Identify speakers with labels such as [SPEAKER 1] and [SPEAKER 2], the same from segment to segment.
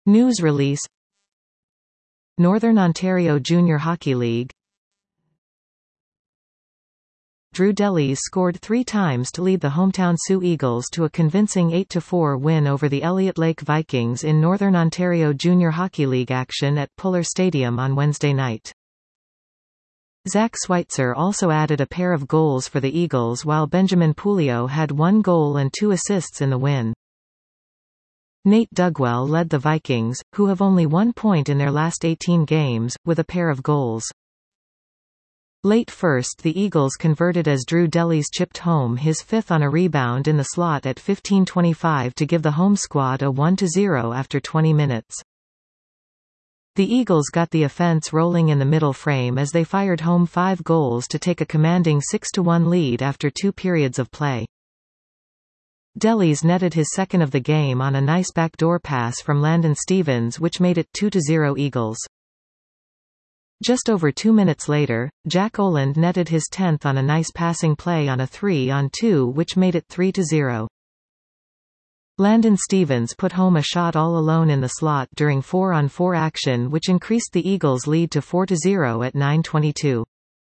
[SPEAKER 1] News release. Northern Ontario Junior Hockey League. Drew Delis scored 3 times to lead the hometown Sioux Eagles to a convincing 8-4 win over the Elliott Lake Vikings in Northern Ontario Junior Hockey League action at Puller Stadium on Wednesday night. Zach Schweitzer also added a pair of goals for the Eagles, while Benjamin Pouliot had 1 goal and 2 assists in the win. Nate Dugwell led the Vikings, who have only 1 point in their last 18 games, with a pair of goals. Late first, the Eagles converted as Drew Delis chipped home his 5th on a rebound in the slot at 15:25 to give the home squad a 1-0 after 20 minutes. The Eagles got the offense rolling in the middle frame as they fired home 5 goals to take a commanding 6-1 lead after 2 periods of play. Delis netted his 2nd of the game on a nice backdoor pass from Landon Stevens, which made it 2-0 Eagles. Just over 2 minutes later, Jack Oland netted his 10th on a nice passing play on a 3-on-2, which made it 3-0. Landon Stevens put home a shot all alone in the slot during 4-on-4 action, which increased the Eagles' lead to 4-0 at 9:22.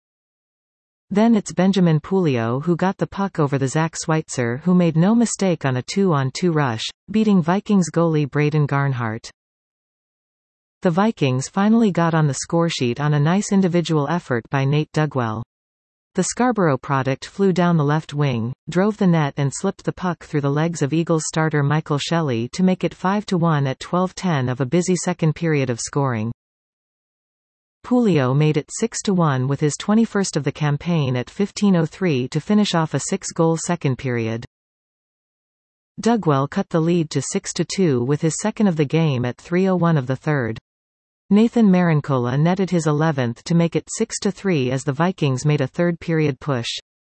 [SPEAKER 1] Then it's Benjamin Pouliot who got the puck over the Zach Schweitzer, who made no mistake on a 2-on-2 rush, beating Vikings goalie Braden Garnhart. The Vikings finally got on the scoresheet on a nice individual effort by Nate Dugwell. The Scarborough product flew down the left wing, drove the net and slipped the puck through the legs of Eagles starter Michael Shelley to make it 5-1 at 12:10 of a busy second period of scoring. Pouliot made it 6-1 with his 21st of the campaign at 15:03 to finish off a 6-goal second period. Dugwell cut the lead to 6-2 with his 2nd of the game at 3:01 of the third. Nathan Marincola netted his 11th to make it 6-3 as the Vikings made a third-period push.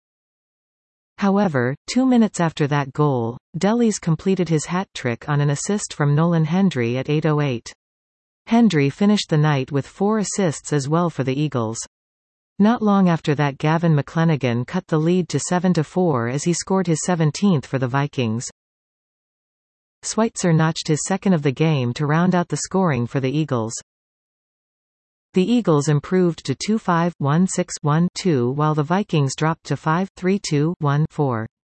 [SPEAKER 1] However, 2 minutes after that goal, Delis completed his hat trick on an assist from Nolan Hendry at 8:08. Hendry finished the night with 4 assists as well for the Eagles. Not long after that, Gavin McClenaghan cut the lead to 7-4 as he scored his 17th for the Vikings. Schweitzer notched his 2nd of the game to round out the scoring for the Eagles. The Eagles improved to 2-5, 1-6, 1-2, while the Vikings dropped to 5-3-2, 1-4.